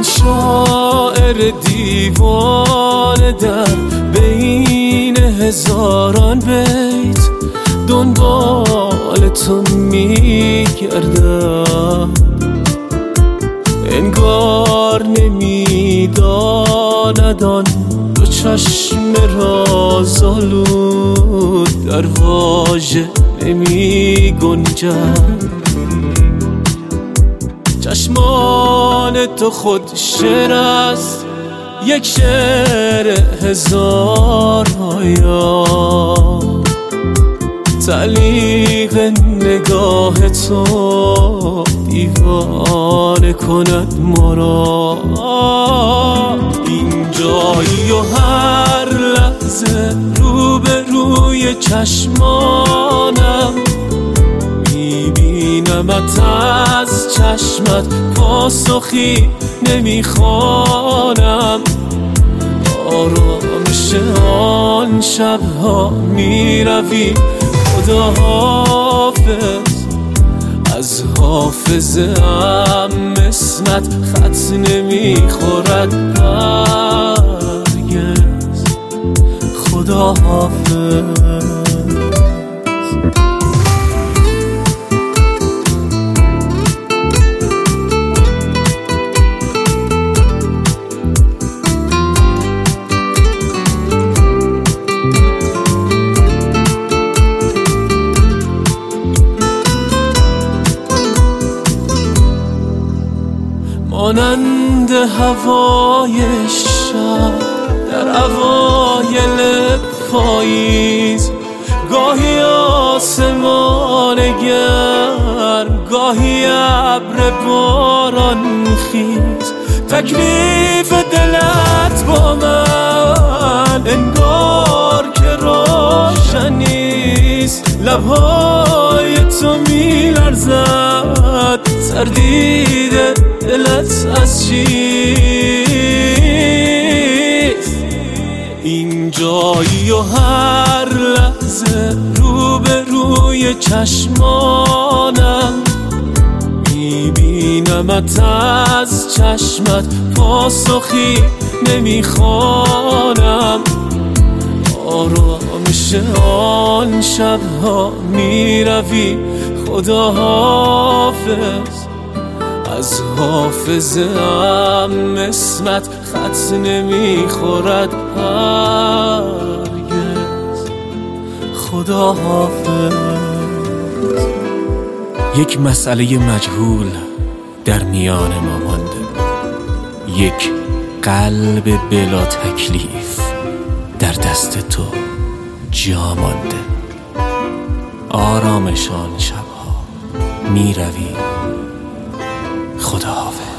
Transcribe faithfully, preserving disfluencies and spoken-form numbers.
شاعر دیوانه در بین هزاران بیت دنبال تو میگردم، انگار نمیداند آن دو چشم رازآلود در واژه نمی گنجد. چشمان تو خود شعر است، یک شعر هزار آیا، تعلیق نگاه تو دیوانه کند ما را. این جایی و هر لحظه رو به روی چشمانم میبینمت، از چشمت پاسخی نمیخوانم. آرامش آن شبها میروی، خدا حافظ. از حافظه ام اسمت خط نمیخورد هرگز، خدا حافظ. مانند هوای شب در اوایل پاییز، گاهی آسمان گرم، گاهی ابر باران خیز. تکلیف دلت با من انگار که روشن نیست، لبهای تو میلرزد، تردید دلت از چیست؟ این جایی و هر لحظه رو به روی چشمانم میبینمت، از چشمت پاسخی نمیخوانم. آرامش آن شبها میروی، خدا حافظ. از حافظه ام اسمت خط نمیخورد هرگز، خدا حافظ. یک مسئله مجهول در میان ما مانده، یک قلب بلا تکلیف در دست تو جا مانده. آرامش آن شبها میروی، خدا حافظ.